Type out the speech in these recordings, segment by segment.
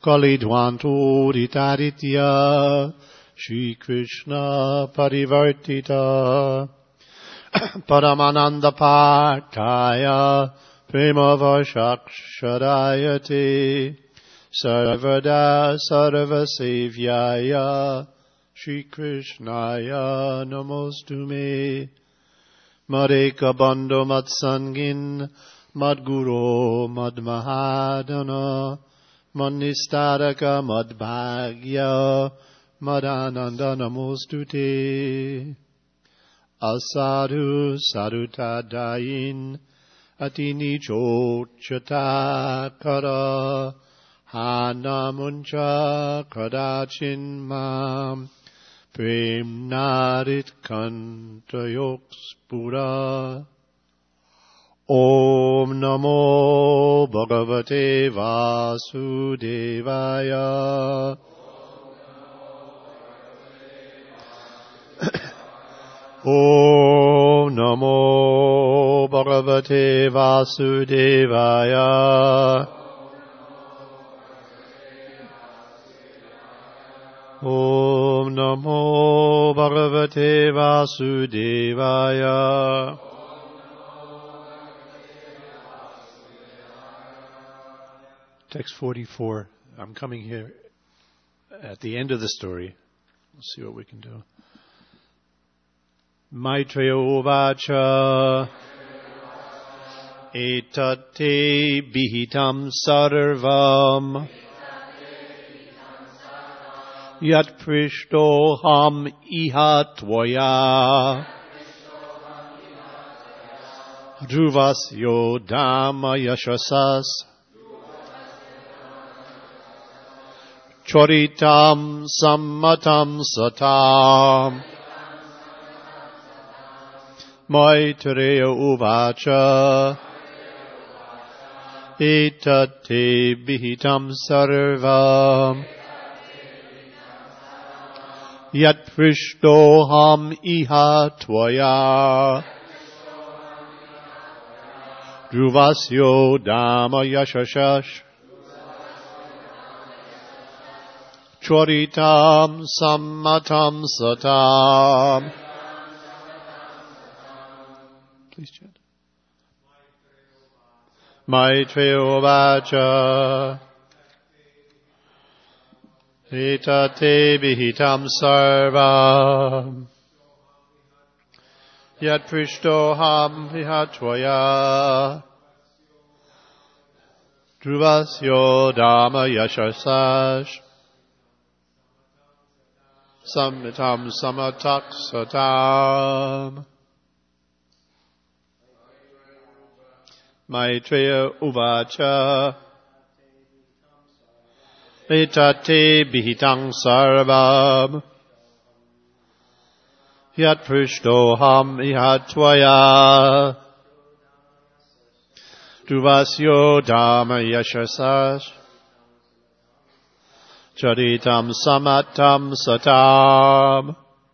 Kalidwanto Ritaditya Shri Krishna Parivartita Paramananda Partaya Premavarshakshadayate Sarvada Sarvasevyaya Shri Krishnaya Namostume Madeka Bandho Matsangin Madguru Madmahadana Manistaraka Madbhagya Madananda Namostute Asadu Sarutadayin Atini Chochata Kara Hanamuncha Kadachin Mam Prem Narit Kantayoks Pura Om Namo Bhagavate Vasudevaya Om Namo Bhagavate Vasudevaya Om Namo Bhagavate Vasudevaya Text 44. I'm coming here at the end of the story. Let's see what we can do. Maitreya Uvacha Etate Bihitam Sarvam Yat Prishtoham Iha Tvaya Druvasyo Dhamma Yashasas Choritam Sammatam Satam Maitreya Uvacha Etate Bihitam Sarvam Yat Prishtoham Iha Tvaya Druvasyo Dhamma Yashashash Choritam Sammatam Satam. Please chant. Maitreya Uvacha Etate Bihitam Sarvam Yat Prishtoham Vihatvaya Druvasyo Dhamma Yashasash Sammitam Samatak Satam Maitreya Uvacha Etate Bihitang Sarvam Yat Prishtoham Ihatvaya Druvasyo Dhamma Yashasas Charitam Samatam Satam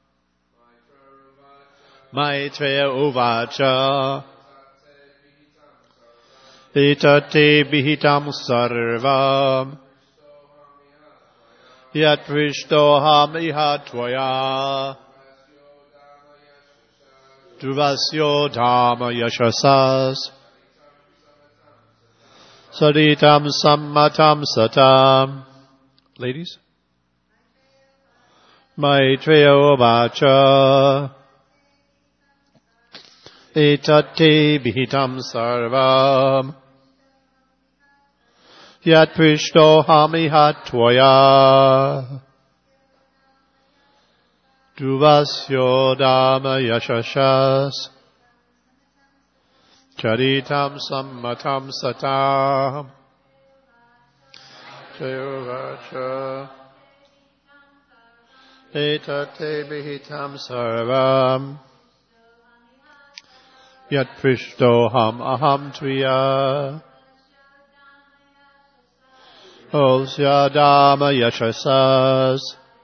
Maitreya Uvacha Etate Bihitam Sarvam Yat Prishtoham Ihatvaya Druvasyo Dhamma Yashasas Saditam Sammatam Satam. Ladies. Maitreya Uvacha Etate Bihitam Sarvam Yat Prishtoham Ihatvaya Druvasyo Dhamma Yashashas Charitam Sammatam Satam Uvacha Etate Bihitam Sarvam Yat Prishtoham Aham Tviya Osya Dhamma Yashasas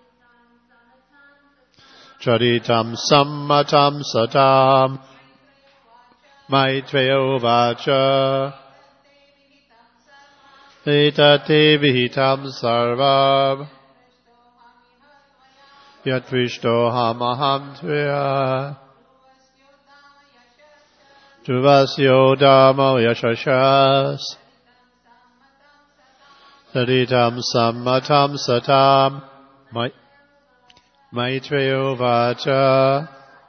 Charitam Sammatam Satam Maitreya Uvacha Etate vihitam sarvam yatvishto hamaham tvaya Druvasyo dhammo yashashas Saditam sammatam satam Maitreyo vacha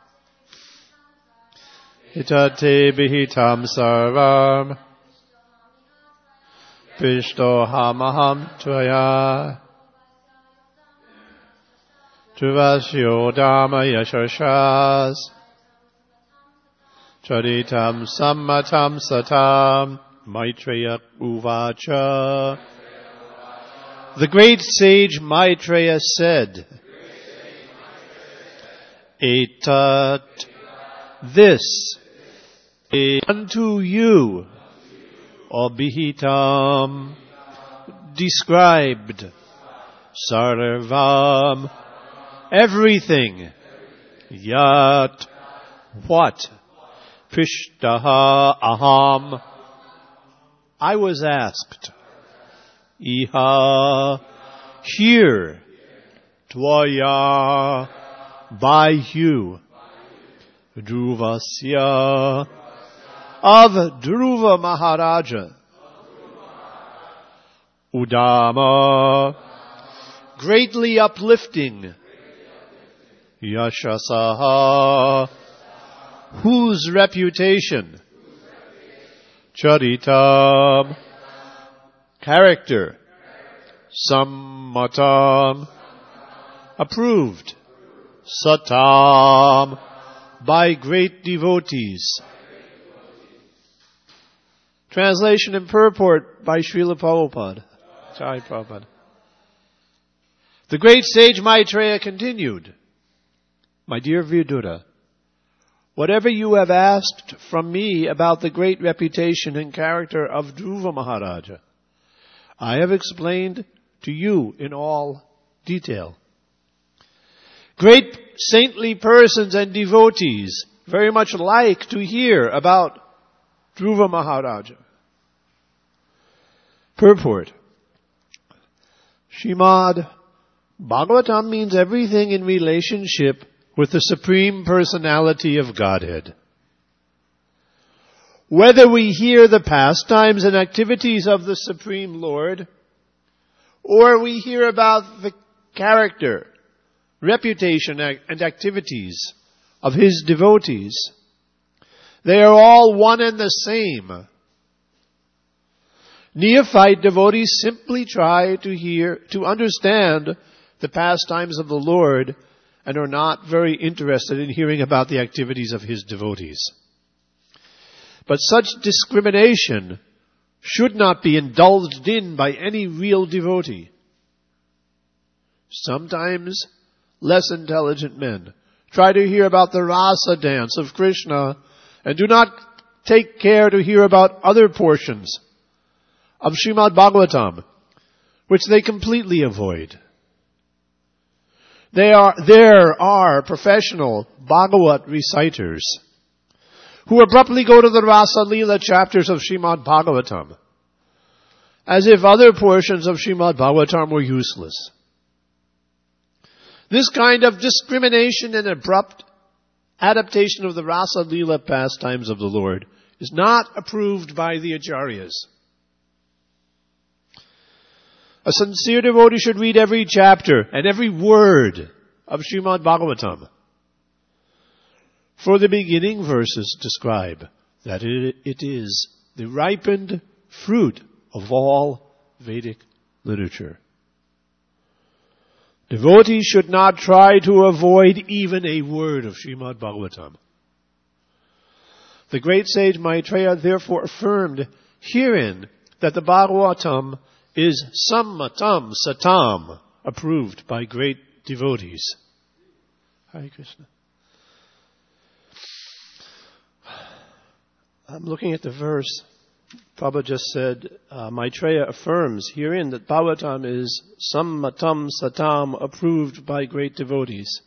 Itate bihitam sarvam Pishto hamaham tvaya Druvasyo dhammo yashashas Charitam sammatam satam Maitreya uvacha. The great sage Maitreya said, Etat, this, unto you, or bihitam, described, sarvam, everything, yat, what, Prishtaha aham, I was asked, Iha, here, Tvaya, by you, Druvasya, of Dhruva Maharaja, Udama, greatly uplifting, Yashasaha, whose reputation, Charitam, character, Sammatam, approved, Satam, by great devotees. Translation and purport by Srila Prabhupada. Jai Prabhupada. The great sage Maitreya continued, My dear Vidura, whatever you have asked from me about the great reputation and character of Dhruva Maharaja, I have explained to you in all detail. Great saintly persons and devotees very much like to hear about Dhruva Maharaja. Purport. Srimad Bhagavatam means everything in relationship with the Supreme Personality of Godhead. Whether we hear the pastimes and activities of the Supreme Lord, or we hear about the character, reputation, and activities of His devotees, they are all one and the same. Neophyte devotees simply try to understand the pastimes of the Lord and are not very interested in hearing about the activities of His devotees. But such discrimination should not be indulged in by any real devotee. Sometimes less intelligent men try to hear about the rasa dance of Krishna and do not take care to hear about other portions of Srimad Bhagavatam, which they completely avoid. There are professional Bhagavat reciters who abruptly go to the Rasa Leela chapters of Srimad Bhagavatam, as if other portions of Srimad Bhagavatam were useless. This kind of discrimination and abrupt adaptation of the Rasa Leela pastimes of the Lord is not approved by the Acharyas. A sincere devotee should read every chapter and every word of Srimad Bhagavatam. For the beginning verses describe that it is the ripened fruit of all Vedic literature. Devotees should not try to avoid even a word of Srimad Bhagavatam. The great sage Maitreya therefore affirmed herein that the Bhagavatam is sammatam satam, approved by great devotees. Hare Krishna. I'm looking at the verse. Prabhupada just said, Maitreya affirms herein that Bhagavatam is sammatam satam, approved by great devotees.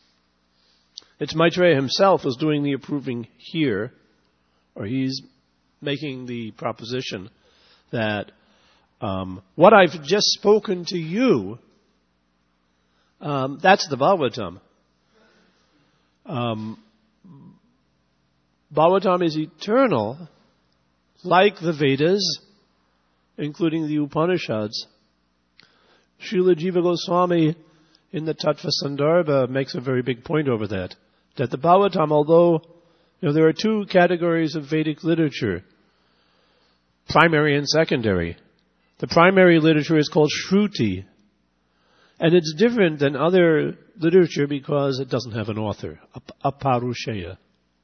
It's Maitreya himself who's doing the approving here, or he's making the proposition that what I've just spoken to you, that's the Bhagavatam. Bhagavatam is eternal, like the Vedas, including the Upanishads. Srila Jiva Goswami in the Tattva Sandarbha makes a very big point over that the Bhagavatam, although there are two categories of Vedic literature, primary and secondary. The primary literature is called Shruti, and it's different than other literature because it doesn't have an author, aparusheya.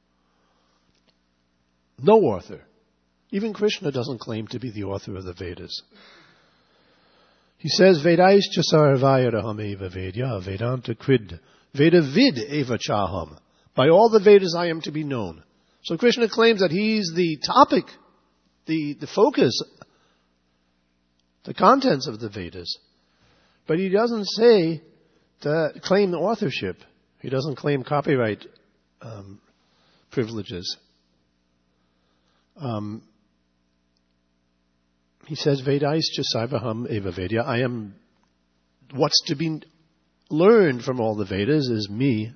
No author. Even Krishna doesn't claim to be the author of the Vedas. He says, Vedaischa sarvayaraham eva vedya vedanta krid veda vid eva chaham. By all the Vedas I am to be known. So Krishna claims that he's the topic, the focus, the contents of the Vedas. But he doesn't claim the authorship. He doesn't claim copyright privileges. He says, Vedaischa sarvaham eva vedya. I am, what's to be learned from all the Vedas is me.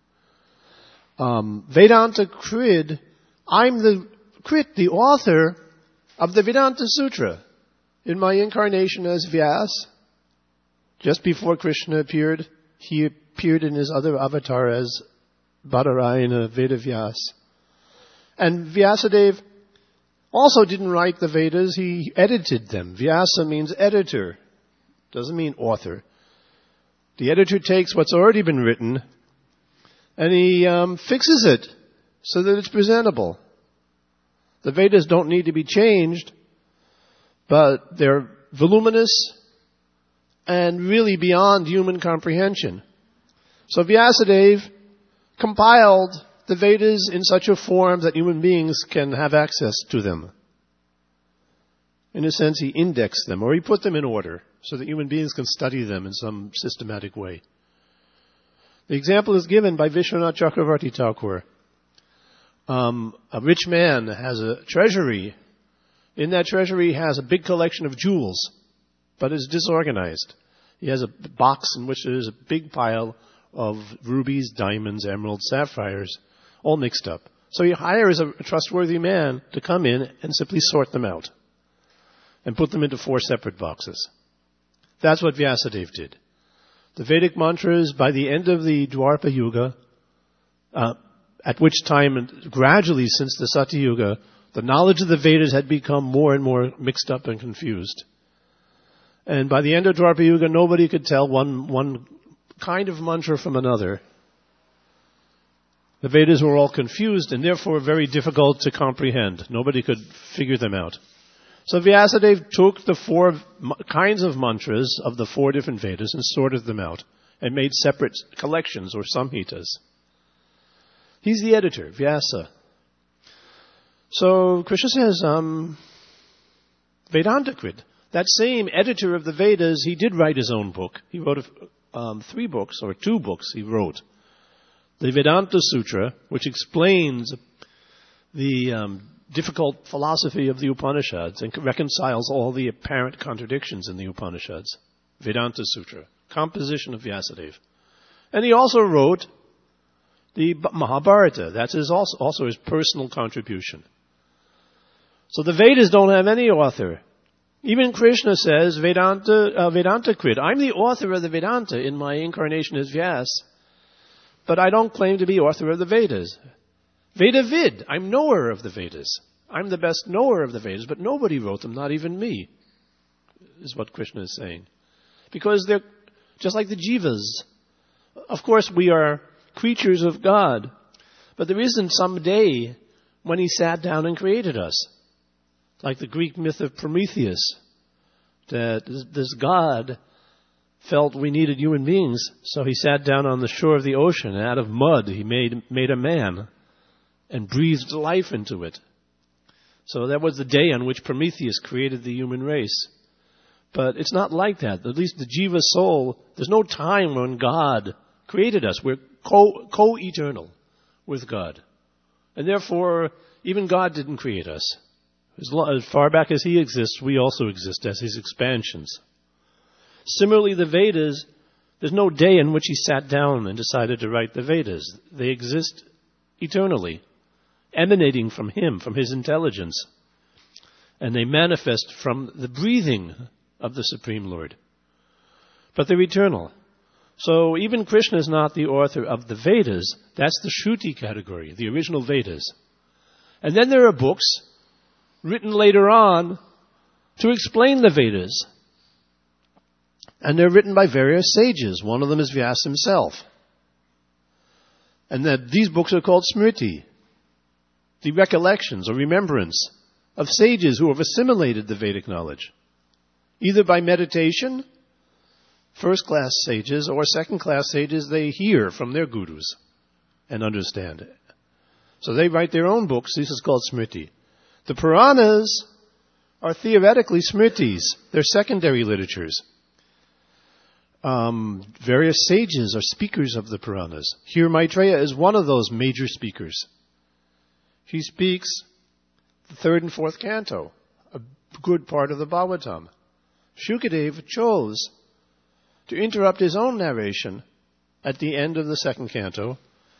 Vedanta Krid, I'm the author of the Vedanta Sutra. In my incarnation as Vyas, just before Krishna appeared, he appeared in his other avatar as Badarayana Vedavyas. And Vyasadeva also didn't write the Vedas, he edited them. Vyasa means editor, doesn't mean author. The editor takes what's already been written and he fixes it so that it's presentable. The Vedas don't need to be changed, but they're voluminous and really beyond human comprehension. So Vyasadeva compiled the Vedas in such a form that human beings can have access to them. In a sense, he indexed them, or he put them in order, so that human beings can study them in some systematic way. The example is given by Vishwanath Chakravarti Thakur. A rich man has a treasury. In that treasury he has a big collection of jewels, but it's disorganized. He has a box in which there is a big pile of rubies, diamonds, emeralds, sapphires, all mixed up. So he hires a trustworthy man to come in and simply sort them out and put them into 4 separate boxes. That's what Vyasadeva did. The Vedic mantras, by the end of the Dwapara Yuga, at which time, gradually since the Satya Yuga, the knowledge of the Vedas had become more and more mixed up and confused. And by the end of Dwapara Yuga, nobody could tell one kind of mantra from another. The Vedas were all confused and therefore very difficult to comprehend. Nobody could figure them out. So Vyasadeva took the 4 kinds of mantras of the 4 different Vedas and sorted them out and made separate collections or samhitas. He's the editor, Vyasa. So Krishna says, Vedanta Krit, that same editor of the Vedas, he did write his own book. He wrote 3 books, or 2 books he wrote. The Vedanta Sutra, which explains the difficult philosophy of the Upanishads and reconciles all the apparent contradictions in the Upanishads. Vedanta Sutra, composition of Vyasadeva. And he also wrote the Mahabharata. That's also his personal contribution. So the Vedas don't have any author. Even Krishna says, Vedanta Krit, I'm the author of the Vedanta in my incarnation as Vyas, but I don't claim to be author of the Vedas. Vedavid, I'm knower of the Vedas. I'm the best knower of the Vedas, but nobody wrote them, not even me, is what Krishna is saying. Because they're just like the jivas. Of course, we are creatures of God, but there isn't some day when he sat down and created us. Like the Greek myth of Prometheus, that this God felt we needed human beings, so he sat down on the shore of the ocean, and out of mud he made a man and breathed life into it. So that was the day on which Prometheus created the human race. But it's not like that. At least the jiva soul, there's no time when God created us. We're co-eternal with God. And therefore, even God didn't create us. As far back as he exists, we also exist as his expansions. Similarly, the Vedas, there's no day in which he sat down and decided to write the Vedas. They exist eternally, emanating from him, from his intelligence. And they manifest from the breathing of the Supreme Lord. But they're eternal. So even Krishna is not the author of the Vedas. That's the Shruti category, the original Vedas. And then there are books written later on to explain the Vedas. And they're written by various sages. One of them is Vyasa himself. And that these books are called Smriti, the recollections or remembrance of sages who have assimilated the Vedic knowledge, either by meditation, first-class sages, or second-class sages they hear from their gurus and understand it. So they write their own books. This is called Smriti. The Puranas are theoretically Smritis. They're secondary literatures. Various sages are speakers of the Puranas. Here Maitreya is one of those major speakers. He speaks the third and fourth canto, a good part of the Bhagavatam. Shukadeva chose to interrupt his own narration at the end of the second canto,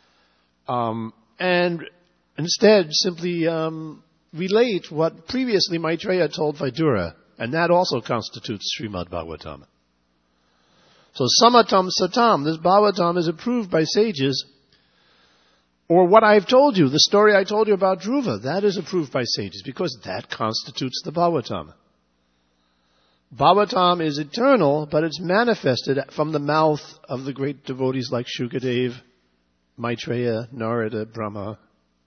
and instead simply relate what previously Maitreya told Vidura, and that also constitutes Srimad Bhagavatam. So Samatam Satam, this Bhagavatam is approved by sages. Or what I've told you, the story I told you about Dhruva, that is approved by sages because that constitutes the Bhagavatam. Bhagavatam is eternal, but it's manifested from the mouth of the great devotees like Shukadeva, Maitreya, Narada, Brahma.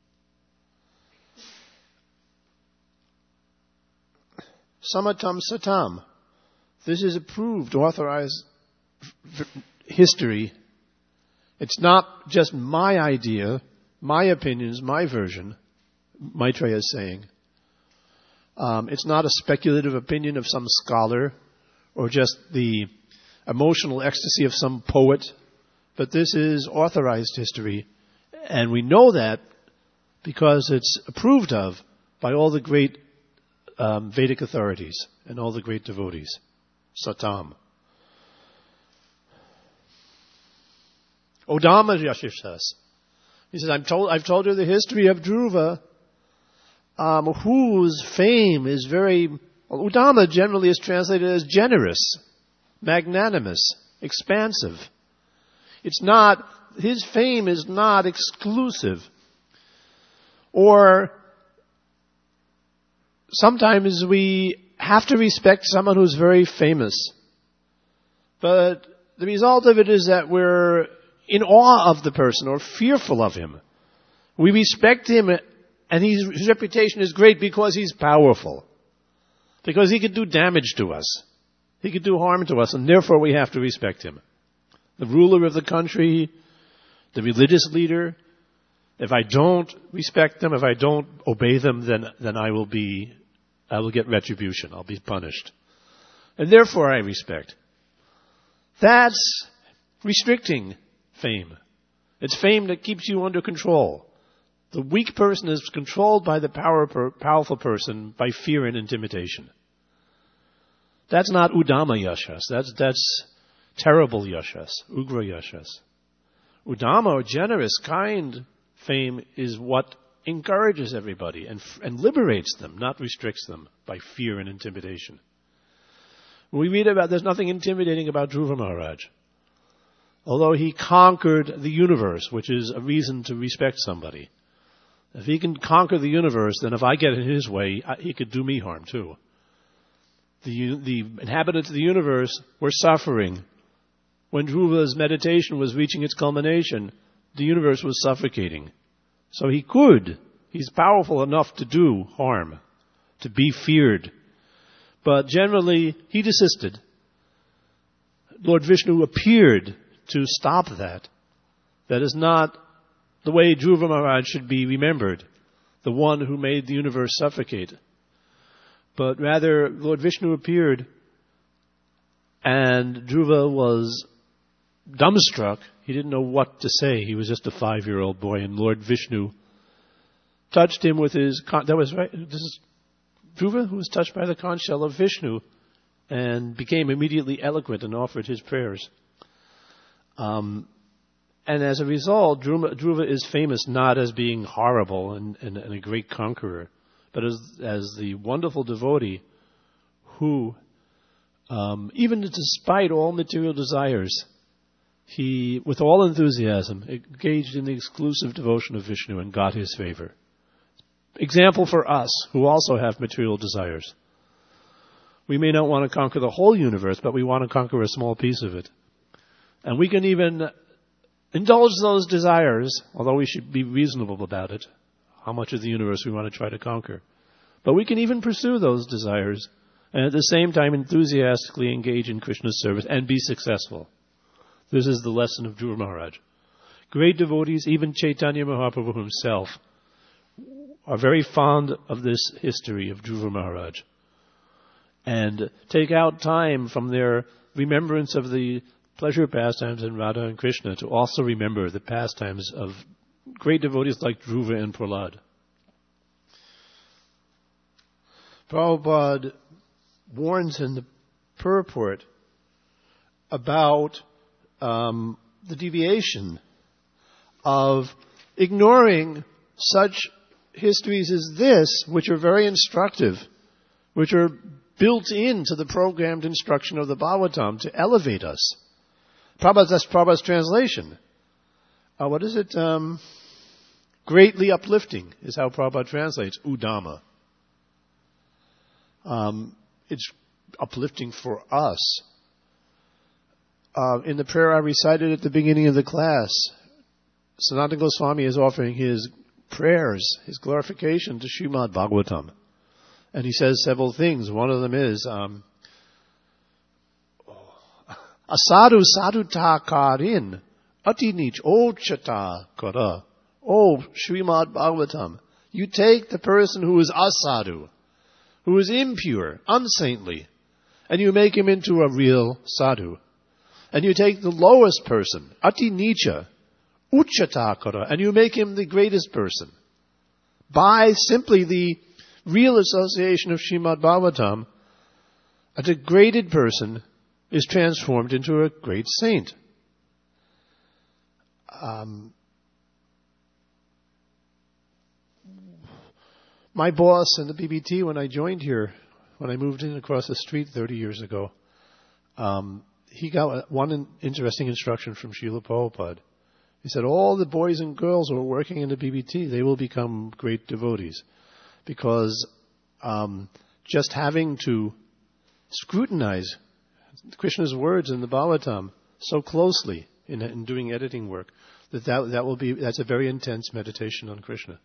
Samatam Satam. This is approved, authorized history. It's not just my idea, my opinions, my version, Maitreya is saying. It's not a speculative opinion of some scholar or just the emotional ecstasy of some poet, but this is authorized history, and we know that because it's approved of by all the great Vedic authorities and all the great devotees. Satam. Udama Yashishas. He says, I've told you the history of Dhruva, whose fame is very... Well, Udama generally is translated as generous, magnanimous, expansive. It's not... His fame is not exclusive. Or sometimes we have to respect someone who's very famous. But the result of it is that we're in awe of the person or fearful of him. We respect him, and his reputation is great because he's powerful. Because he could do damage to us. He could do harm to us, and therefore we have to respect him. The ruler of the country, the religious leader, if I don't respect them, if I don't obey them, then I will get retribution. I'll be punished. And therefore I respect. That's restricting fame. It's fame that keeps you under control. The weak person is controlled by the powerful person by fear and intimidation. That's not Udama Yashas. That's terrible Yashas, Ugra Yashas. Udama, or generous, kind fame is what encourages everybody and liberates them, not restricts them by fear and intimidation. We read about, there's nothing intimidating about Dhruva Maharaj. Although he conquered the universe, which is a reason to respect somebody. If he can conquer the universe, then if I get in his way, he could do me harm too. The inhabitants of the universe were suffering. When Dhruva's meditation was reaching its culmination, the universe was suffocating. So he's powerful enough to do harm, to be feared. But generally, he desisted. Lord Vishnu appeared to stop that. That is not the way Dhruva Maharaj should be remembered, the one who made the universe suffocate. But rather, Lord Vishnu appeared, and Dhruva was dumbstruck. He didn't know what to say. He was just a 5-year-old boy, and Lord Vishnu touched him with his... That was right. This is Dhruva, who was touched by the conch shell of Vishnu and became immediately eloquent and offered his prayers. And as a result, Dhruva is famous not as being horrible and a great conqueror, but as the wonderful devotee who, even despite all material desires, he, with all enthusiasm, engaged in the exclusive devotion of Vishnu and got his favor. Example for us, who also have material desires. We may not want to conquer the whole universe, but we want to conquer a small piece of it. And we can even indulge those desires, although we should be reasonable about it, how much of the universe we want to try to conquer. But we can even pursue those desires and at the same time enthusiastically engage in Krishna's service and be successful. This is the lesson of Dhruva Maharaj. Great devotees, even Chaitanya Mahaprabhu himself, are very fond of this history of Dhruva Maharaj and take out time from their remembrance of the pleasure pastimes in Radha and Krishna to also remember the pastimes of great devotees like Dhruva and Prahlad. Prabhupada warns in the purport about the deviation of ignoring such histories as this, which are very instructive, which are built into the programmed instruction of the Bhagavatam to elevate us. That's Prabhupada's translation. What is it? Greatly uplifting is how Prabhupada translates Udama. It's uplifting for us. In the prayer I recited at the beginning of the class, Sanatana Goswami is offering his prayers, his glorification to Srimad Bhagavatam. And he says several things. One of them is, Asadu sadhuta karin, ati nich ochata kara. Oh, Srimad Bhagavatam, you take the person who is asadu, who is impure, unsaintly, and you make him into a real sadhu. And you take the lowest person, ati nicha, uchatakara, and you make him the greatest person. By simply the real association of Srimad Bhagavatam, a degraded person is transformed into a great saint. My boss in the BBT, when I joined here, when I moved in across the street 30 years ago, he got one interesting instruction from Srila Prabhupada. He said, all the boys and girls who are working in the BBT, they will become great devotees. Because just having to scrutinize Krishna's words in the Bhagavatam so closely in doing editing work, that's a very intense meditation on Krishna.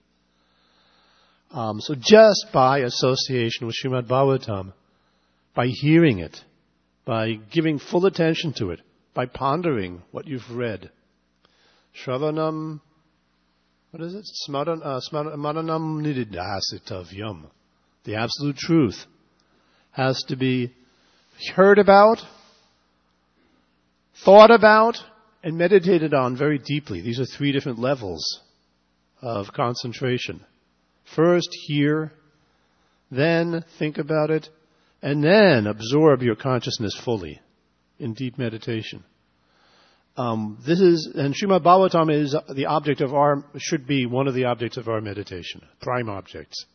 So just by association with Srimad Bhagavatam, by hearing it, by giving full attention to it, by pondering what you've read, Shravanam, what is it? Smaranam nididasitavyam. The absolute truth has to be heard about, thought about, and meditated on very deeply. These are three different levels of concentration. First, hear, then think about it, and then absorb your consciousness fully in deep meditation. And Srimad Bhagavatam is the object of should be one of the objects of our meditation, prime objects.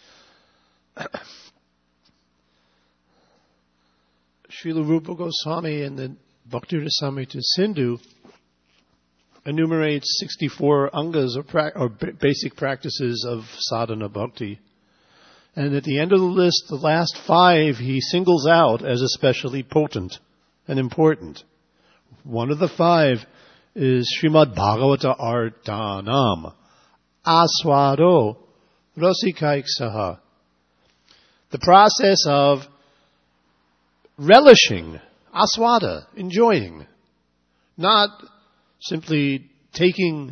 Srila Rupa Goswami in the Bhakti-rasamrita Sindhu enumerates 64 angas or basic practices of sadhana bhakti. And at the end of the list, the last 5 he singles out as especially potent and important. One of the 5 is Srimad Bhagavata Artanam, Aswado Rasikaiksaha. The process of relishing, aswada, enjoying, not simply taking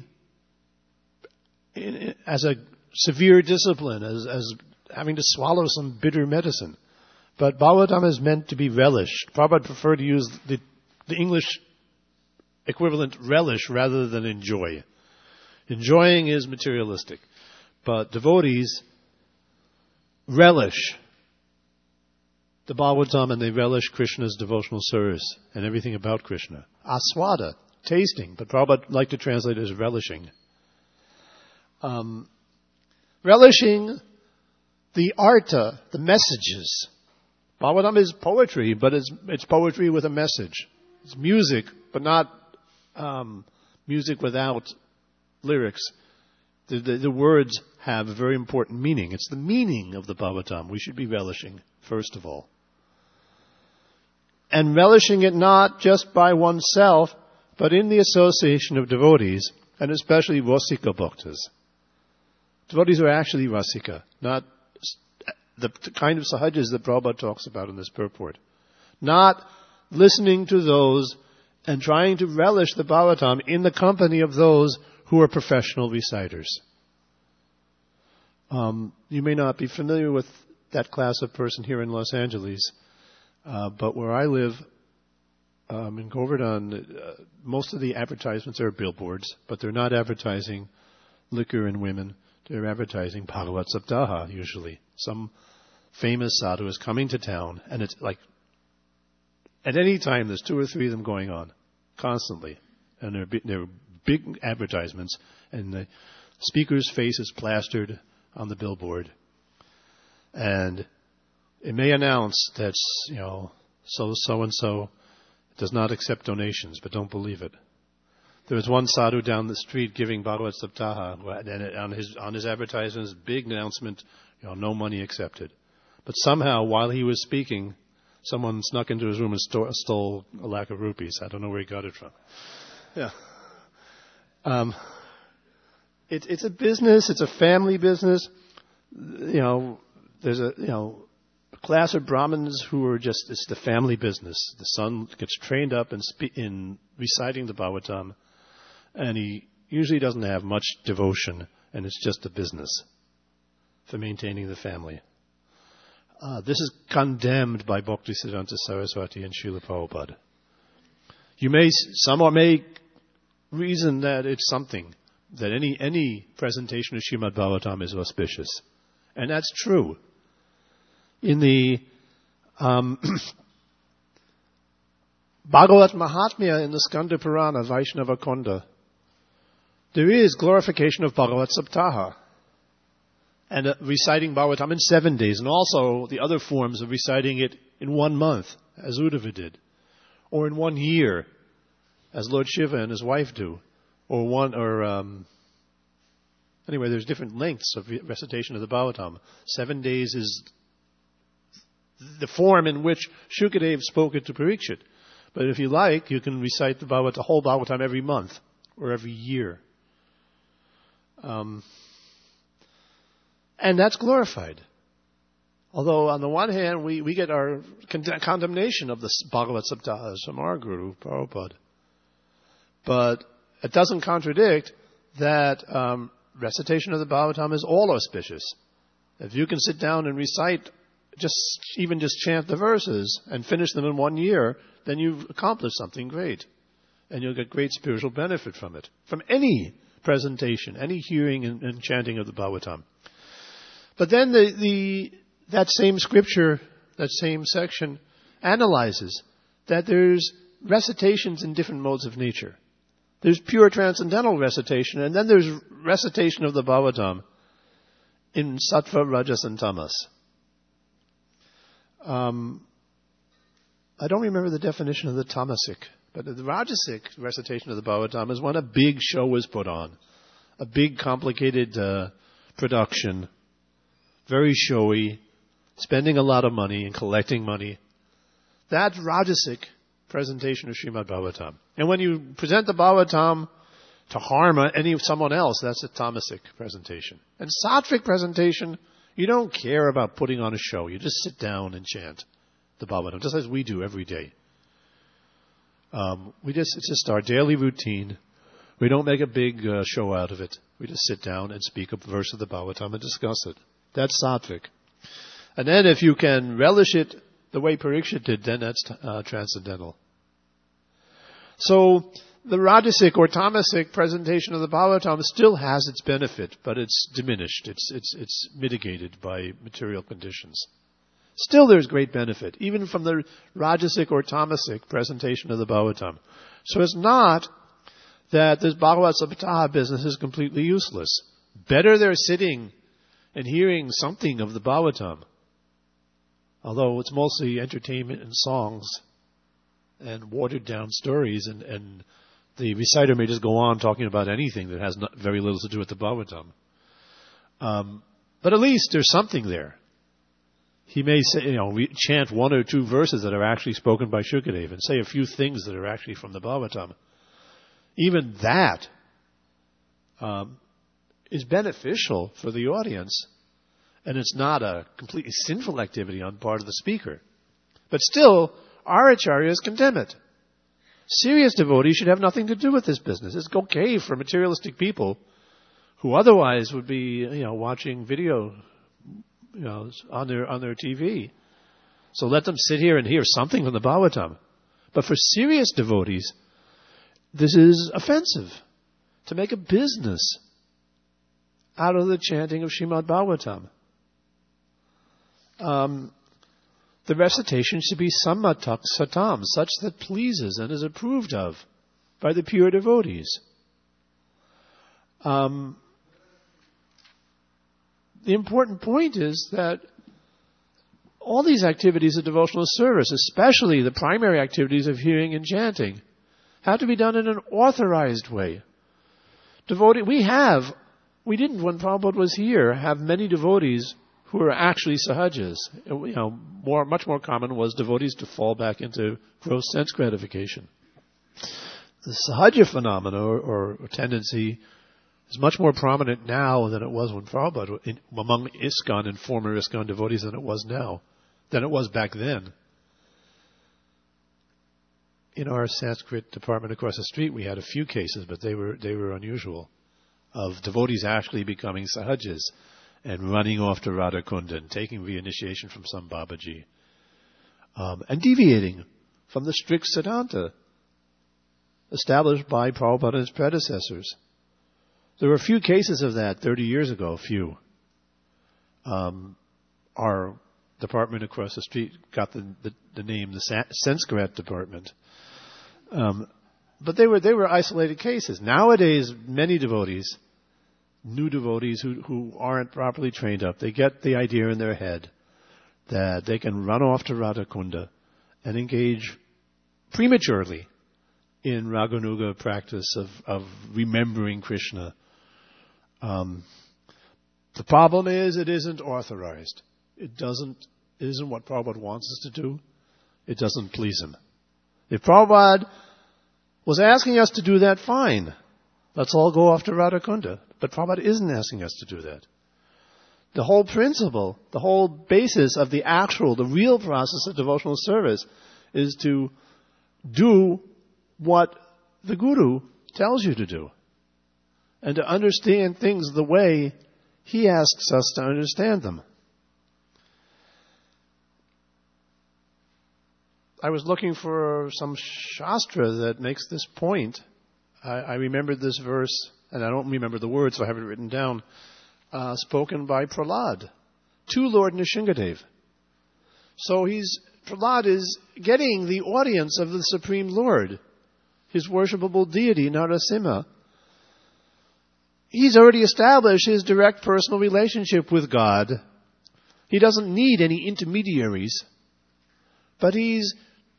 as a severe discipline, as having to swallow some bitter medicine. But Bhagavatam is meant to be relished. Prabhupada preferred to use the English equivalent relish rather than enjoy. Enjoying is materialistic. But devotees relish the Bhagavatam and they relish Krishna's devotional service and everything about Krishna. Aswada, tasting, but Prabhupada like to translate it as relishing. Relishing the artha, the messages. Bhagavatam is poetry, but it's poetry with a message. It's music, but not music without lyrics. The words have a very important meaning. It's the meaning of the Bhagavatam we should be relishing, first of all. And relishing it not just by oneself, but in the association of devotees, and especially Rasika Bhaktas. Devotees are actually Rasika, not the kind of sahajas that Prabhupada talks about in this purport. Not listening to those and trying to relish the Bhagavatam in the company of those who are professional reciters. You may not be familiar with that class of person here in Los Angeles, but where I live, in Govardhan, most of the advertisements are billboards, but they're not advertising liquor and women. They're advertising Bhagavat Saptaha, usually. Some famous sadhu is coming to town, and it's like, at any time, there's 2 or 3 of them going on, constantly. And they're big advertisements, and the speaker's face is plastered on the billboard. And it may announce that, so-and-so does not accept donations, but don't believe it. There was one sadhu down the street giving Bhagavat Saptaha, and on his advertisements, big announcement, no money accepted. But somehow, while he was speaking, someone snuck into his room and stole a lakh of rupees. I don't know where he got it from. Yeah. It's a business. It's a family business. There's a class of Brahmins who are it's the family business. The son gets trained up in reciting the Bhagavatam, and he usually doesn't have much devotion, and it's just a business for maintaining the family. This is condemned by Bhaktisiddhanta Saraswati and Srila Prabhupada. Some may reason that it's something, that any presentation of Srimad Bhagavatam is auspicious. And that's true. In the Bhagavat Mahatmya in the Skanda Purana, Vaishnava Konda, there is glorification of Bhagavat Saptaha and reciting Bhagavatam in 7 days, and also the other forms of reciting it in 1 month, as Uddhava did, or in 1 year, as Lord Shiva and his wife do, anyway, there's different lengths of recitation of the Bhagavatam. 7 days is the form in which Shukadeva spoke it to Parikshit. But if you like, you can recite the whole Bhagavatam every month or every year. And that's glorified. Although, on the one hand, we get our condemnation of the Bhagavat Saptahas from our Guru, Prabhupada. But it doesn't contradict that recitation of the Bhagavatam is all auspicious. If you can sit down and recite, just chant the verses and finish them in 1 year, then you've accomplished something great. And you'll get great spiritual benefit from it. From any presentation, any hearing and chanting of the Bhagavatam. But then that same scripture, that same section, analyzes that there's recitations in different modes of nature. There's pure transcendental recitation, and then there's recitation of the Bhagavatam in Sattva, Rajas, and Tamas. I don't remember the definition of the Tamasic, but the Rajasic recitation of the Bhagavatam is when a big show is put on, a big complicated production, very showy, spending a lot of money and collecting money. That's Rajasic presentation of Srimad Bhagavatam. And when you present the Bhagavatam to harm someone else, that's a Tamasic presentation. And Sattvic presentation, you don't care about putting on a show. You just sit down and chant the Bhagavatam, just as we do every day. It's just our daily routine. We don't make a big show out of it. We just sit down and speak a verse of the Bhagavatam and discuss it. That's Sattvic. And then if you can relish it the way Parikshit did, then that's transcendental. So the Rajasic or Tamasic presentation of the Bhagavatam still has its benefit, but it's diminished. It's mitigated by material conditions. Still there's great benefit, even from the Rajasic or Tamasic presentation of the Bhagavatam. So it's not that this Bhagavad Sapataha business is completely useless. Better they're sitting and hearing something of the Bhagavatam, although it's mostly entertainment and songs and watered down stories, and the reciter may just go on talking about anything that has very little to do with the Bhagavatam. But at least there's something there. He may say, chant one or two verses that are actually spoken by Shukadeva and say a few things that are actually from the Bhagavatam. Even that is beneficial for the audience, and it's not a completely sinful activity on part of the speaker. But still, our acharyas condemn it. Serious devotees should have nothing to do with this business. It's okay for materialistic people who otherwise would be, watching video, on their TV. So let them sit here and hear something from the Bhagavatam. But for serious devotees, this is offensive. To make a business out of the chanting of Srimad Bhagavatam. The recitation should be sammatak satam, such that pleases and is approved of by the pure devotees. The important point is that all these activities of devotional service, especially the primary activities of hearing and chanting, have to be done in an authorized way. We didn't, when Prabhupada was here, have many devotees who were actually sahajas. Much more common was devotees to fall back into gross sense gratification. The sahaja phenomena or tendency is much more prominent now than it was when Prabhupada, among ISKCON and former ISKCON devotees than it was back then. In our Sanskrit department across the street, we had a few cases, but they were unusual, of devotees actually becoming sahajas and running off to Radha Kunda and taking reinitiation from some Babaji, and deviating from the strict Siddhanta established by Prabhupada and his predecessors. There were a few cases of that 30 years ago, a few. Our department across the street got the name, the Sanskrit department. But they were isolated cases. Nowadays, many devotees, new devotees who aren't properly trained up, they get the idea in their head that they can run off to Radha Kunda and engage prematurely in Raganuga practice of remembering Krishna. The problem is it isn't authorized. It isn't what Prabhupada wants us to do. It doesn't please him. If Prabhupada was asking us to do that, fine. Let's all go off to Radha Kunda. But Prabhupada isn't asking us to do that. The whole principle, the whole basis of the real process of devotional service is to do what the Guru tells you to do. And to understand things the way he asks us to understand them. I was looking for some shastra that makes this point. I remembered this verse, and I don't remember the words, so I have it written down, spoken by Prahlad to Lord Nrsingadev. So Prahlad is getting the audience of the Supreme Lord, his worshipable deity, Narasimha. He's already established his direct personal relationship with God. He doesn't need any intermediaries. But he's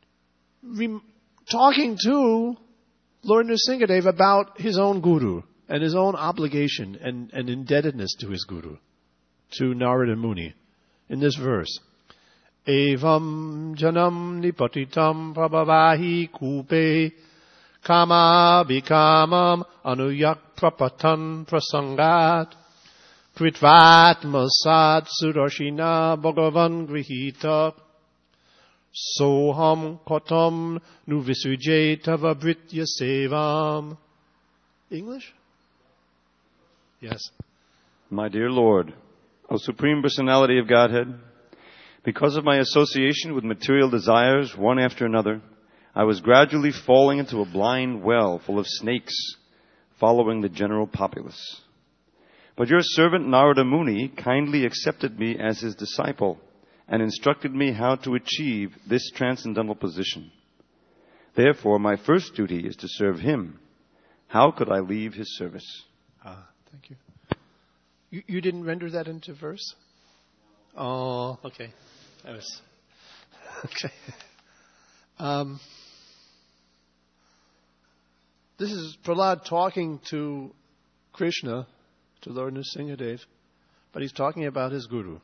talking to Lord Nrsingadev about his own Guru and his own obligation and indebtedness to his Guru, to Narada Muni, in this verse. Evam janam nipatitam prabhavahi kupe kama bikamam anuyak prapatan prasangat pritvat masad sudarshina bhagavan grihita soham kotam nu visujay tava britya sevam. English? Yes. My dear Lord, O Supreme Personality of Godhead, because of my association with material desires, one after another, I was gradually falling into a blind well full of snakes, following the general populace. But your servant Narada Muni kindly accepted me as his disciple and instructed me how to achieve this transcendental position. Therefore, my first duty is to serve him. How could I leave his service? Thank you. You didn't render that into verse? Oh, okay. That was okay. This is Prahlad talking to Krishna, to Lord Nrsingadev, but he's talking about his guru.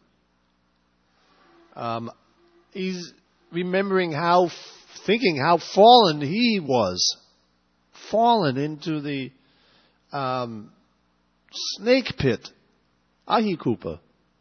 He's remembering thinking how fallen he was, fallen into the snake pit, Ahikupa.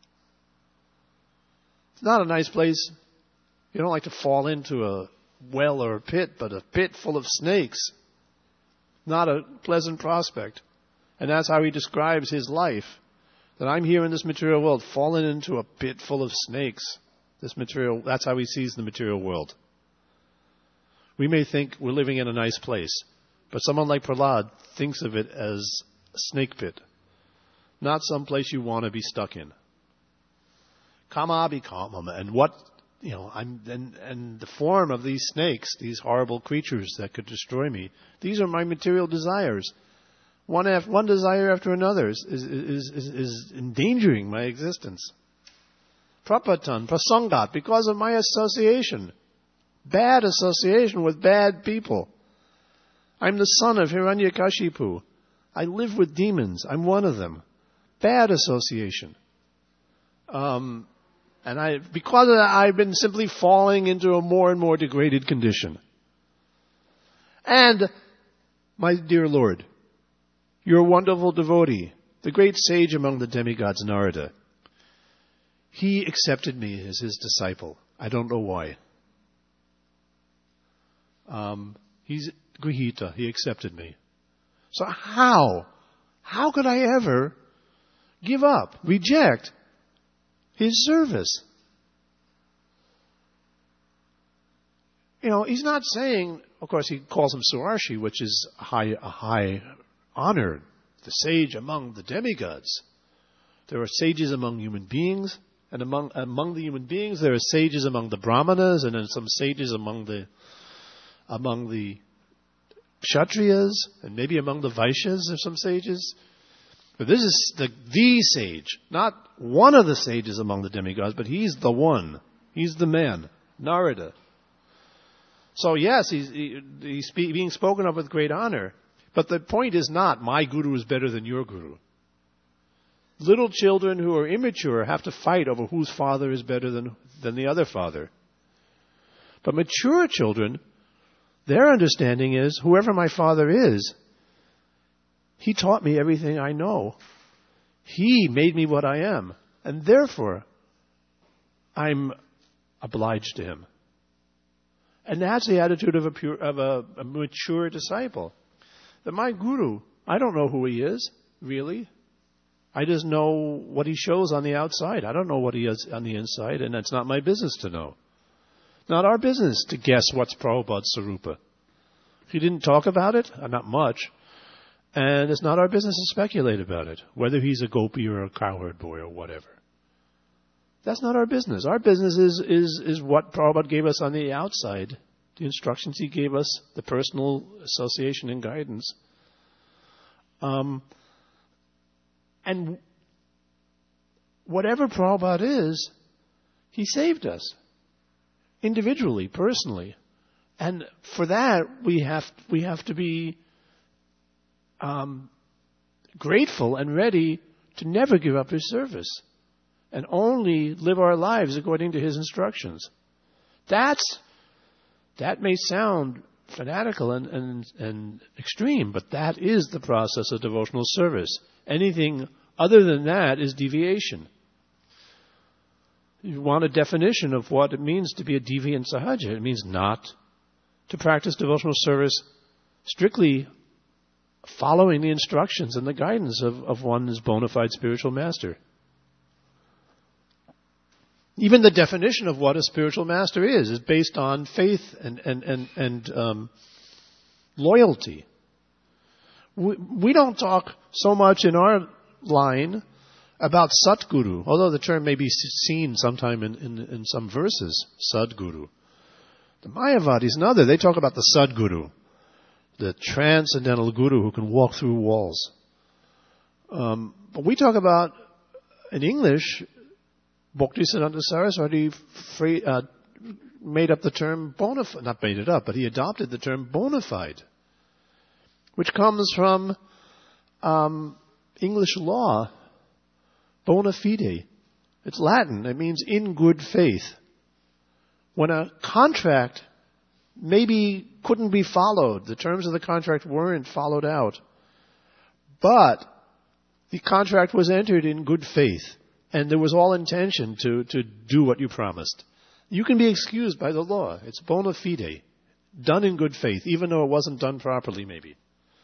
It's not a nice place. You don't like to fall into a well or a pit, but a pit full of snakes. Not a pleasant prospect. And that's how he describes his life. That I'm here in this material world, fallen into a pit full of snakes. That's how he sees the material world. We may think we're living in a nice place, but someone like Prahlad thinks of it as a snake pit. Not some place you want to be stuck in. Kama abhikamam. And what, and the form of these snakes, these horrible creatures that could destroy me, these are my material desires. One desire after another is endangering my existence. Prapatan, prasangat, because of my association. Bad association with bad people. I'm the son of Hiranyakashipu. I live with demons. I'm one of them. Bad association. Because of that, I've been simply falling into a more and more degraded condition. And, my dear Lord, your wonderful devotee, the great sage among the demigods, Narada, he accepted me as his disciple. I don't know why. He's Grihita. He accepted me. So how could I ever give up, reject his service? He's not saying, of course he calls him Suarshi, which is a high honor, the sage among the demigods. There are sages among human beings, and among the human beings there are sages among the Brahmanas, and then some sages among the Kshatriyas, and maybe among the Vaishyas there are some sages. But this is the sage, not one of the sages among the demigods, but he's the one. He's the man, Narada. So yes, he's being spoken of with great honor. But the point is not, my guru is better than your guru. Little children who are immature have to fight over whose father is better than the other father. But mature children, their understanding is, whoever my father is, he taught me everything I know. He made me what I am. And therefore, I'm obliged to him. And that's the attitude of a mature disciple. That my guru, I don't know who he is, really. I just know what he shows on the outside. I don't know what he is on the inside, and it's not my business to know. Not our business to guess what's Prabhupada's Sarupa. He didn't talk about it, not much, and it's not our business to speculate about it, whether he's a gopi or a cowherd boy or whatever. That's not our business. Our business is what Prabhupada gave us on the outside, the instructions he gave us, the personal association and guidance. And whatever Prabhupada is, he saved us. Individually, personally. And for that, we have to be grateful and ready to never give up his service. And only live our lives according to his instructions. That may sound fanatical and extreme, but that is the process of devotional service. Anything other than that is deviation. You want a definition of what it means to be a deviant sahaja. It means not to practice devotional service strictly following the instructions and the guidance of one's bona fide spiritual master. Even the definition of what a spiritual master is based on faith and loyalty. We don't talk so much in our line about Satguru, although the term may be seen sometime in some verses, Sadguru. The Mayavadis and others, they talk about the Sadguru, the transcendental guru who can walk through walls. But we talk about, in English, Bhaktisiddhanta Saraswati made up the term bona fide, not made it up, but he adopted the term bona fide, which comes from English law, bona fide. It's Latin. It means in good faith. When a contract maybe couldn't be followed, the terms of the contract weren't followed out, but the contract was entered in good faith, and there was all intention to do what you promised, you can be excused by the law. It's bona fide, done in good faith, even though it wasn't done properly maybe.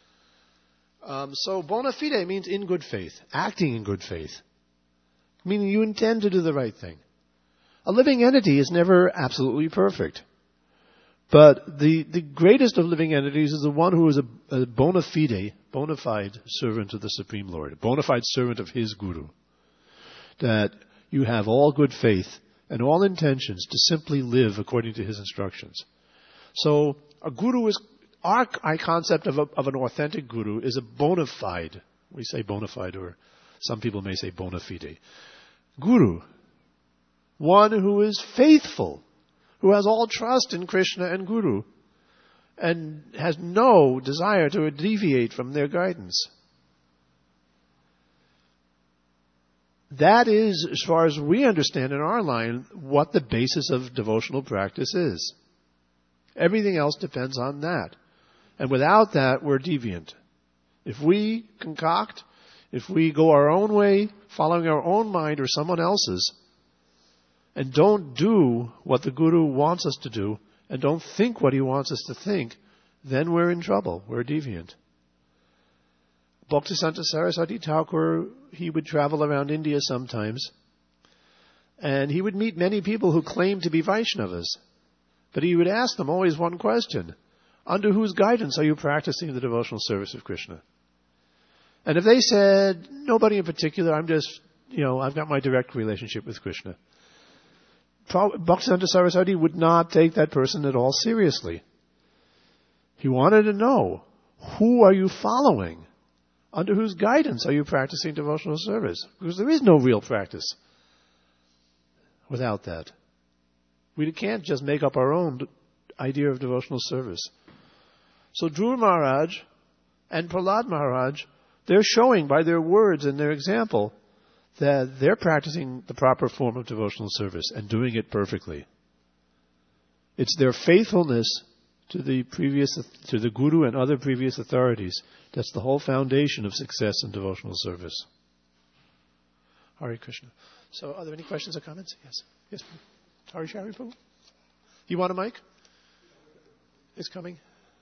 So bona fide means in good faith, acting in good faith, meaning you intend to do the right thing. A living entity is never absolutely perfect. But the greatest of living entities is the one who is a bona fide servant of the Supreme Lord, a bona fide servant of his Guru. That you have all good faith and all intentions to simply live according to his instructions. So a Guru is, our concept of an authentic Guru is a bona fide, we say bona fide, or some people may say bona fide, Guru. One who is faithful, who has all trust in Krishna and Guru, and has no desire to deviate from their guidance. That is, as far as we understand in our line, what the basis of devotional practice is. Everything else depends on that. And without that, we're deviant. If we concoct, if we go our own way, following our own mind or someone else's, and don't do what the Guru wants us to do, and don't think what he wants us to think, then we're in trouble. We're deviant. Bhaktisiddhanta Saraswati Thakur, he would travel around India sometimes, and he would meet many people who claimed to be Vaishnavas. But he would ask them always one question: under whose guidance are you practicing the devotional service of Krishna? And if they said, nobody in particular, I'm just, I've got my direct relationship with Krishna, Bhaktisiddhanta Saraswati would not take that person at all seriously. He wanted to know, who are you following? Under whose guidance are you practicing devotional service? Because there is no real practice without that. We can't just make up our own idea of devotional service. So Dhruva Maharaj and Prahlad Maharaj, they're showing by their words and their example that they're practicing the proper form of devotional service and doing it perfectly. It's their faithfulness to the Guru and other previous authorities that's the whole foundation of success in devotional service. Hare Krishna. So, are there any questions or comments? Yes. Yes. Hari Shari Prabhu. You want a mic? It's coming.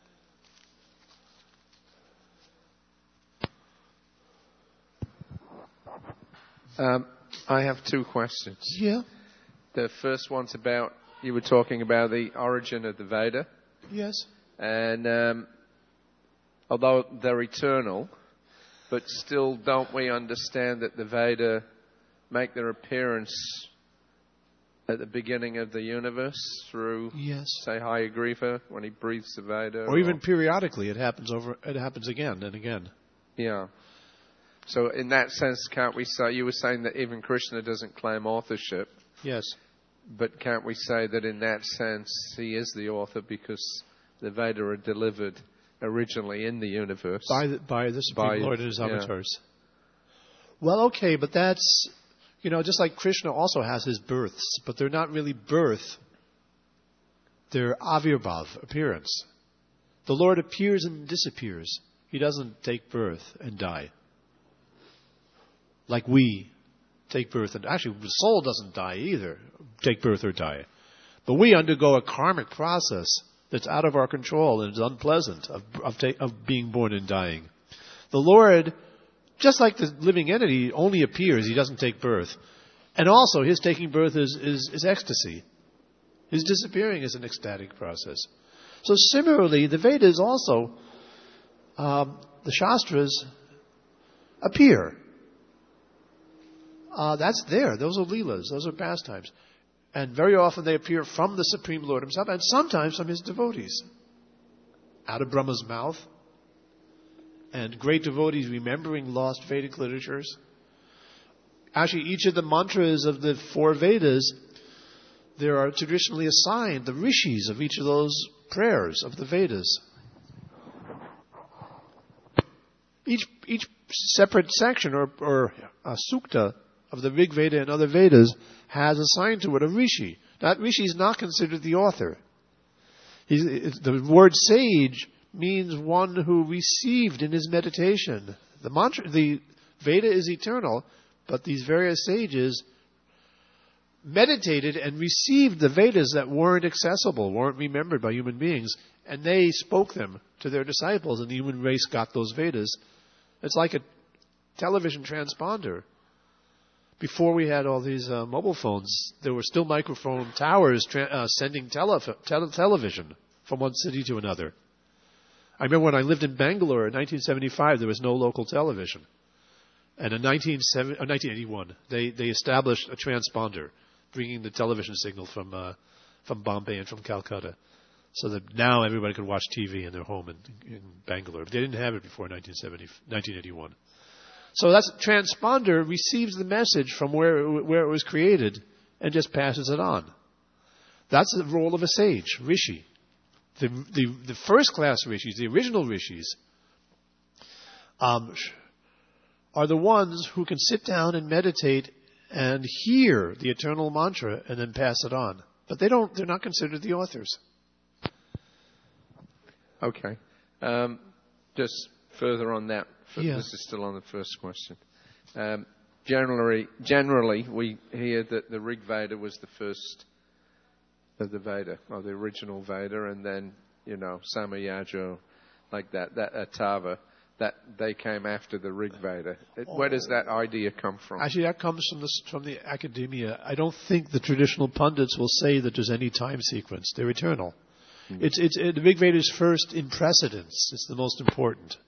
I have two questions. Yeah. The first one's about, you were talking about the origin of the Veda. Yes. And although they're eternal, but still don't we understand that the Veda make their appearance at the beginning of the universe through, say, Hayagriva, when he breathes the Veda? Or even periodically, it happens again and again. Yeah. So in that sense, can't we say, you were saying that even Krishna doesn't claim authorship. Yes. But can't we say that in that sense he is the author because the Veda are delivered originally in the universe? By the Supreme Lord and his avatars. Well, okay, but that's, just like Krishna also has his births, but they're not really birth. They're avirbhav, appearance. The Lord appears and disappears. He doesn't take birth and die. Like we take birth and actually the soul doesn't die either, take birth or die. But we undergo a karmic process that's out of our control and is unpleasant of being born and dying. The Lord, just like the living entity, only appears, he doesn't take birth. And also his taking birth is ecstasy. His disappearing is an ecstatic process. So similarly, the Vedas also, the Shastras appear. That's there. Those are Leelas. Those are pastimes. And very often they appear from the Supreme Lord himself, and sometimes from his devotees. Out of Brahma's mouth. And great devotees remembering lost Vedic literatures. Actually, each of the mantras of the 4 Vedas, there are traditionally assigned the rishis of each of those prayers of the Vedas. Each separate section or a sukta of the Rig Veda and other Vedas has assigned to it a rishi. That rishi is not considered the author. The word sage means one who received in his meditation. The Veda is eternal, but these various sages meditated and received the Vedas that weren't accessible, weren't remembered by human beings, and they spoke them to their disciples, and the human race got those Vedas. It's like a television transponder. Before we had all these mobile phones, there were still microphone towers sending television from one city to another. I remember when I lived in Bangalore in 1975, there was no local television. And in 1981, they established a transponder, bringing the television signal from Bombay and from Calcutta, so that now everybody could watch TV in their home in Bangalore. But they didn't have it before 1981. So that transponder receives the message from where it was created and just passes it on. That's the role of a sage, rishi. The first class rishis, the original rishis, are the ones who can sit down and meditate and hear the eternal mantra and then pass it on. But they're not considered the authors. Okay. Just further on that. Yeah. This is still on the first question. Generally, we hear that the Rig Veda was the first of the Veda, or the original Veda, and then, Samayajo, like that Atava, that they came after the Rig Veda. Where does that idea come from? Actually, that comes from the academia. I don't think the traditional pundits will say that there's any time sequence. They're eternal. Mm-hmm. The Rig Veda is first in precedence. It's the most important.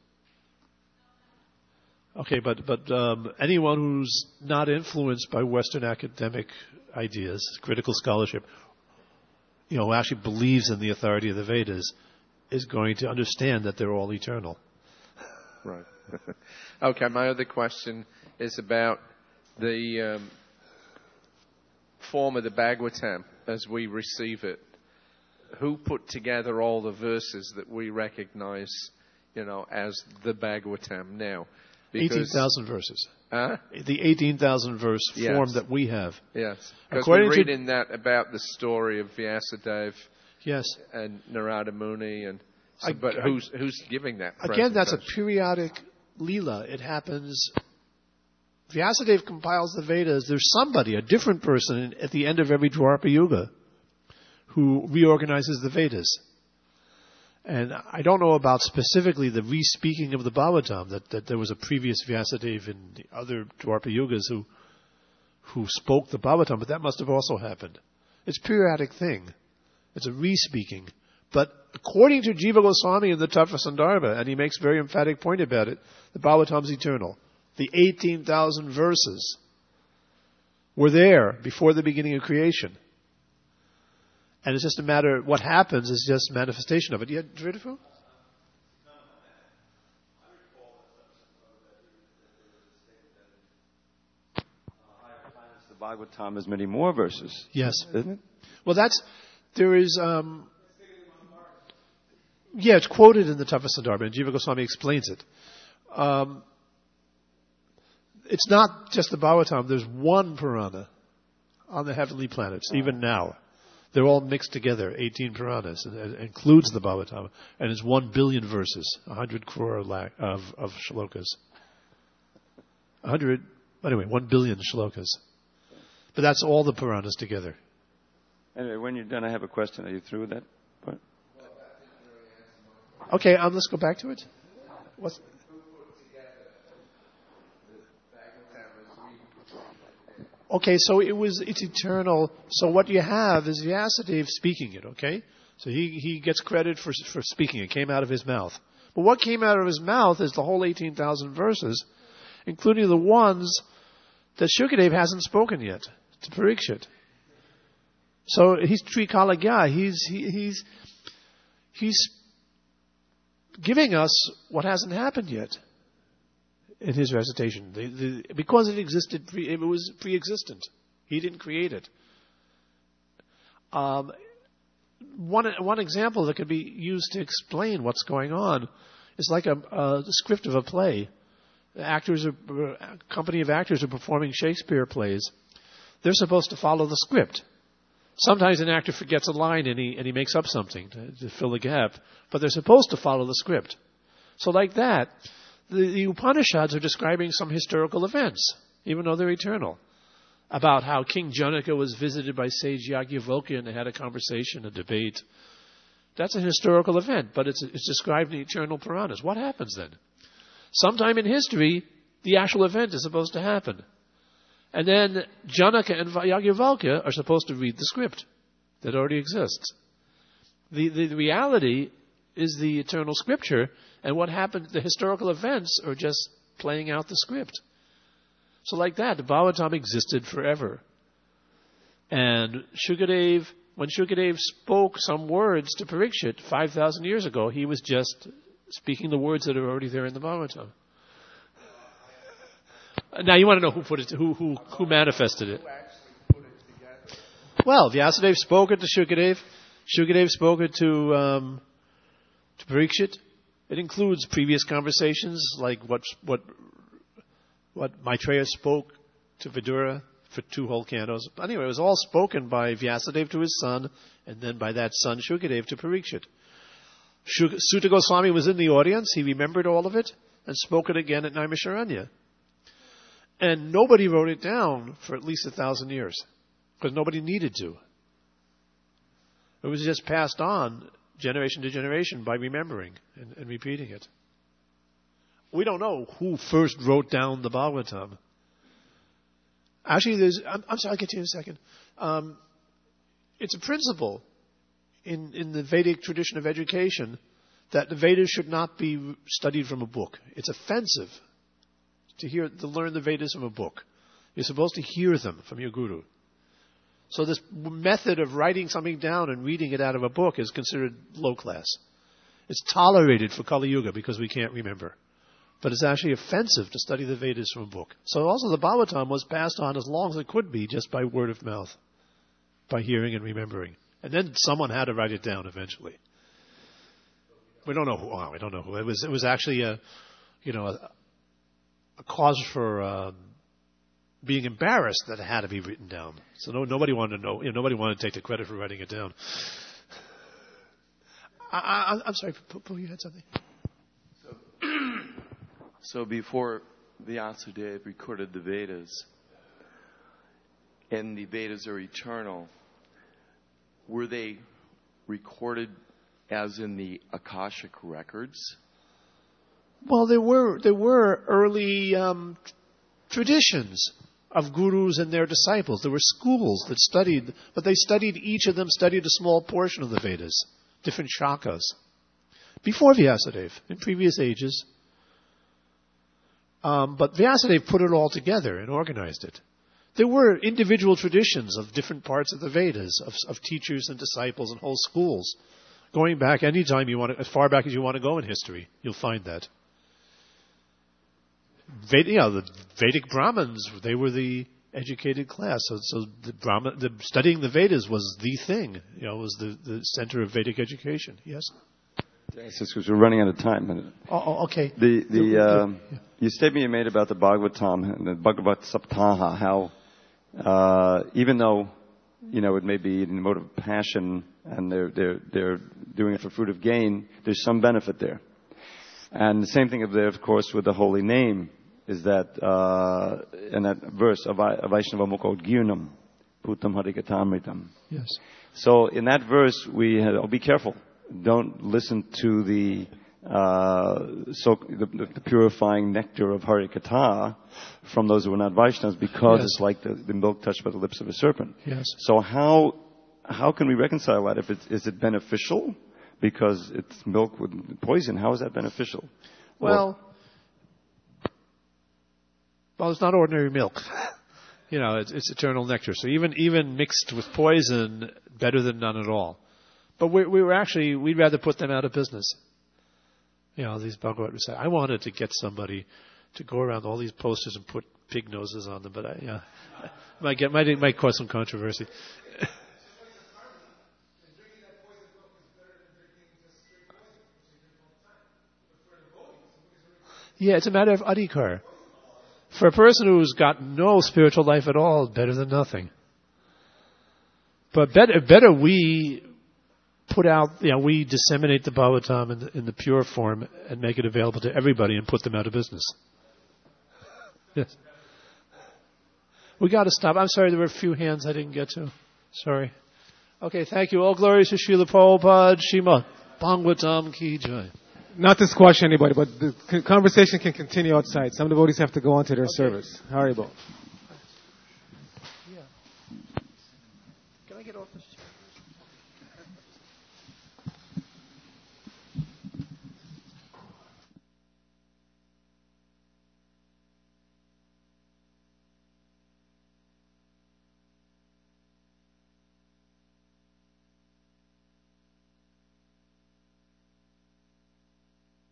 Okay, but anyone who's not influenced by Western academic ideas, critical scholarship, who actually believes in the authority of the Vedas, is going to understand that they're all eternal. Right. Okay, my other question is about the form of the Bhagavatam as we receive it. Who put together all the verses that we recognize, as the Bhagavatam now? 18,000 verses. Huh? The 18,000 verse form that we have. Yes. Because we read in that about the story of Vyasadeva. Yes. And Narada Muni. But who's giving that? Again, that's a periodic Leela. It happens. Vyasadeva compiles the Vedas. There's somebody, a different person at the end of every Dwapara Yuga who reorganizes the Vedas. And I don't know about specifically the re-speaking of the Bhagavatam, that there was a previous Vyasadeva in the other Dwapara Yugas who spoke the Bhagavatam, but that must have also happened. It's a periodic thing. It's a re-speaking. But according to Jiva Goswami in the Tattva Sandarbha, and he makes a very emphatic point about it, the Bhagavatam is eternal. The 18,000 verses were there before the beginning of creation. And it's just a matter, what happens is just manifestation of it. Yeah, Dhridafu? The Bhagavatam has many more verses. Yes. Isn't it? Well, it's quoted in the Tattva Sandarbha, and Jiva Goswami explains it. It's not just the Bhagavatam. There's one Purana on the heavenly planets, even now. They're all mixed together, 18 Puranas, and it includes the Bhagavatam, and it's 1 billion verses, 100 crore of shlokas. 1 billion shlokas. But that's all the Puranas together. Anyway, when you're done, I have a question. Are you through with that part? Okay, let's go back to it. Okay, so it's eternal. So what you have is Vyasadeva speaking it, okay? So he gets credit for speaking it. It came out of his mouth. But what came out of his mouth is the whole 18,000 verses, including the ones that Shukadev hasn't spoken yet to Parikshit. So he's Trikalagya. He's giving us what hasn't happened yet in his recitation. Because it existed, it was pre-existent. He didn't create it. One example that could be used to explain what's going on is like a script of a play. A company of actors are performing Shakespeare plays. They're supposed to follow the script. Sometimes an actor forgets a line and he makes up something to fill the gap, but they're supposed to follow the script. So like that, the Upanishads are describing some historical events, even though they're eternal, about how King Janaka was visited by sage Yajnavalkya and they had a conversation, a debate. That's a historical event, but it's described in eternal Puranas. What happens then? Sometime in history, the actual event is supposed to happen. And then Janaka and Yajnavalkya are supposed to read the script that already exists. The reality is the eternal scripture, and what happened, the historical events are just playing out the script. So like that, the Bhagavatam existed forever. And when Shukadev spoke some words to Parikshit 5,000 years ago, he was just speaking the words that are already there in the Bhagavatam. Now you want to know who put it, who manifested it? Well, Vyasadeva spoke it to Shukadev. Shukadev spoke it to Parikshit. It includes previous conversations, like what Maitreya spoke to Vidura for 2 whole cantos. Anyway, it was all spoken by Vyasadeva to his son, and then by that son Shukadev to Parikshit. Sutta Goswami was in the audience. He remembered all of it and spoke it again at Naimisharanya. And nobody wrote it down for at least 1,000 years, because nobody needed to. It was just passed on generation to generation by remembering and repeating it. We don't know who first wrote down the Bhagavatam. Actually, I'm sorry, I'll get to you in a second. It's a principle in the Vedic tradition of education that the Vedas should not be studied from a book. It's offensive to learn the Vedas from a book. You're supposed to hear them from your guru. So this method of writing something down and reading it out of a book is considered low class. It's tolerated for Kali Yuga because we can't remember. But it's actually offensive to study the Vedas from a book. So also the Bhagavatam was passed on as long as it could be just by word of mouth, by hearing and remembering. And then someone had to write it down eventually. We don't know who. Oh, we don't know who. It was actually a cause for being embarrassed that it had to be written down. So nobody wanted to know. Nobody wanted to take the credit for writing it down. I'm sorry, Pooh, you had something. So before Vyasadeva recorded the Vedas, and the Vedas are eternal, were they recorded as in the Akashic records? Well, there were early traditions of gurus and their disciples. There were schools that studied, but each of them studied a small portion of the Vedas, different shakas. Before Vyasadeva, in previous ages. But Vyasadeva put it all together and organized it. There were individual traditions of different parts of the Vedas, of teachers and disciples and whole schools. Going back anytime you want to, as far back as you want to go in history, you'll find that. The Vedic Brahmins, they were the educated class. So studying the Vedas was the thing. Was the center of Vedic education. Yes? Because we're running out of time. Oh, okay. The statement you made about the Bhagavatam and the Bhagavat Saptaha, how even though it may be in the mode of passion and they're doing it for fruit of gain, there's some benefit there. And the same thing there, of course, with the holy name is that in that verse, Vaishnava Mukho Girnam Putam Harikatamritam. Yes. So in that verse, be careful. Don't listen to the purifying nectar of Harikatha from those who are not Vaishnavas, because it's like the milk touched by the lips of a serpent. Yes. So how can we reconcile that? Is it beneficial because it's milk with poison? How is that beneficial? Well, it's not ordinary milk. it's eternal nectar. So even mixed with poison, better than none at all. But we'd rather put them out of business. These Bhagavad Gita. I wanted to get somebody to go around all these posters and put pig noses on them, but might cause some controversy. Yeah, it's a matter of adhikar. For a person who's got no spiritual life at all, better than nothing. But better we put out, we disseminate the Bhagavatam in the pure form and make it available to everybody and put them out of business. Yes. We got to stop. I'm sorry, there were a few hands I didn't get to. Sorry. Okay, thank you. All glories to Srila Prabhupada, Srimad Bhagavatam Ki Jai. Not to squash anybody, but the conversation can continue outside. Some devotees have to go on to their service. Haribol.